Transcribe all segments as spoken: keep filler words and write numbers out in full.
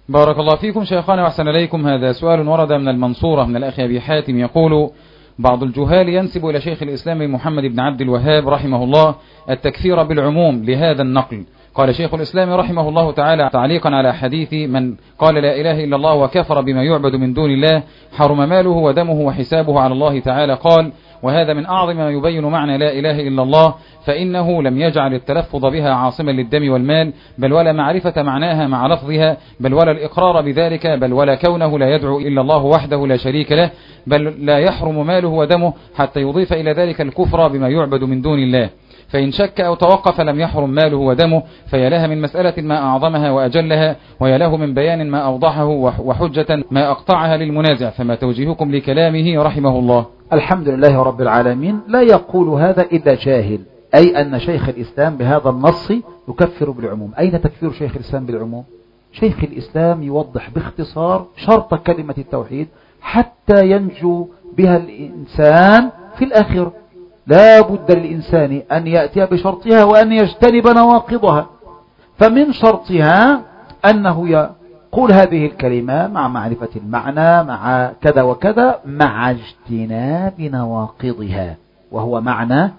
بارك الله فيكم شيخنا وأحسن إليكم. هذا سؤال ورد من المنصورة من الأخ أبي حاتم يقول: بعض الجهال ينسب إلى شيخ الإسلام محمد بن عبد الوهاب رحمه الله التكفير بالعموم لهذا النقل. قال شيخ الإسلام رحمه الله تعالى تعليقا على حديث من قال لا إله إلا الله وكفر بما يعبد من دون الله حرم ماله ودمه وحسابه على الله تعالى. قال: وهذا من أعظم ما يبين معنى لا إله إلا الله، فإنه لم يجعل التلفظ بها عاصما للدم والمال، بل ولا معرفة معناها مع لفظها، بل ولا الإقرار بذلك، بل ولا كونه لا يدعو إلا الله وحده لا شريك له، بل لا يحرم ماله ودمه حتى يضيف إلى ذلك الكفر بما يعبد من دون الله. فإن شك أو توقف لم يحرم ماله ودمه، فيا لها من مسألة ما أعظمها وأجلها، ويا له من بيان ما أوضحه وحجة ما أقطعها للمنازع. فما توجيهكم لكلامه رحمه الله؟ الحمد لله رب العالمين. لا يقول هذا إلا جاهل، أي أن شيخ الإسلام بهذا النص يكفر بالعموم. أين تكفير شيخ الإسلام بالعموم؟ شيخ الإسلام يوضح باختصار شرط كلمة التوحيد حتى ينجو بها الإنسان في الآخرة. لا بد للإنسان أن يأتي بشرطها وأن يجتنب نواقضها. فمن شرطها أنه يقول هذه الكلمة مع معرفة المعنى مع كذا وكذا مع اجتناب نواقضها، وهو معنى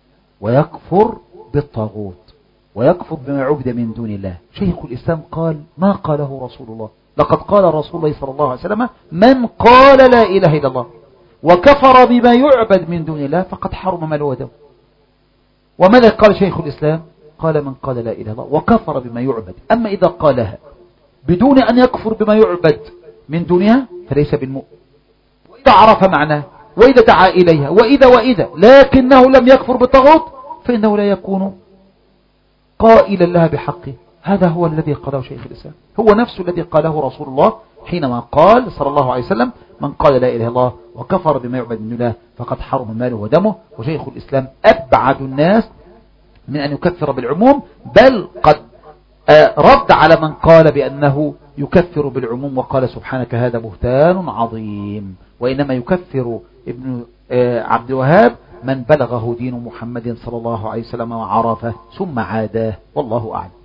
ويكفر بالطاغوت ويكفر بما عبد من دون الله. شيخ الإسلام قال ما قاله رسول الله: لقد قال رسول الله صلى الله عليه وسلم: من قال لا إله إلا الله وكفر بما يعبد من دون الله فقد حرم ماله ودمه. وماذا قال شيخ الإسلام؟ قال: من قال لا إله إلا الله وكفر بما يعبد. أما إذا قالها بدون أن يكفر بما يعبد من دونها فليس بالمؤمن. وإذا عرف معناه وإذا دعا إليها وإذا وإذا لكنه لم يكفر بالطاغوت فإنه لا يكون قائلا لها بحقه. هذا هو الذي قاله شيخ الإسلام، هو نفس الذي قاله رسول الله حينما قال صلى الله عليه وسلم: من قال لا إله إلا الله وكفر بما يعبد من الله فقد حرم ماله ودمه. وشيخ الإسلام أبعد الناس من أن يكفر بالعموم، بل قد رد على من قال بأنه يكفر بالعموم وقال: سبحانك هذا بهتان عظيم. وإنما يكفر ابن عبد الوهاب من بلغه دين محمد صلى الله عليه وسلم وعرفه ثم عاداه، والله أعلم.